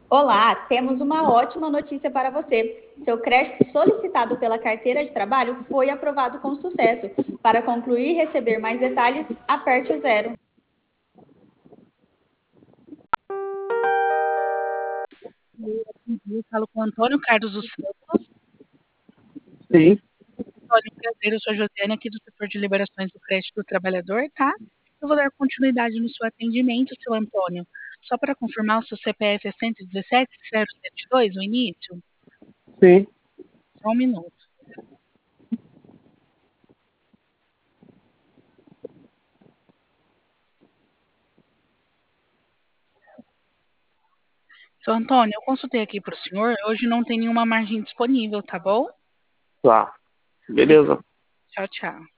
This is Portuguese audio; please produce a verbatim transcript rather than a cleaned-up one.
Olá, temos uma ótima notícia para você. Seu crédito solicitado pela carteira de trabalho foi aprovado com sucesso. Para concluir e receber mais detalhes, aperte o zero. Eu falo com o Antônio Carlos dos Santos. Sim. Antônio, prazer, eu sou a Josiane aqui do setor de liberações do crédito do trabalhador, tá? Eu vou dar continuidade no seu atendimento, seu Antônio. Só para confirmar, o seu C P F é cento e dezessete zero setenta e dois, o início? Sim. Só um minuto. Seu Antônio, eu consultei aqui para o senhor, hoje não tem nenhuma margem disponível, tá bom? Tá. Beleza. Tchau, tchau.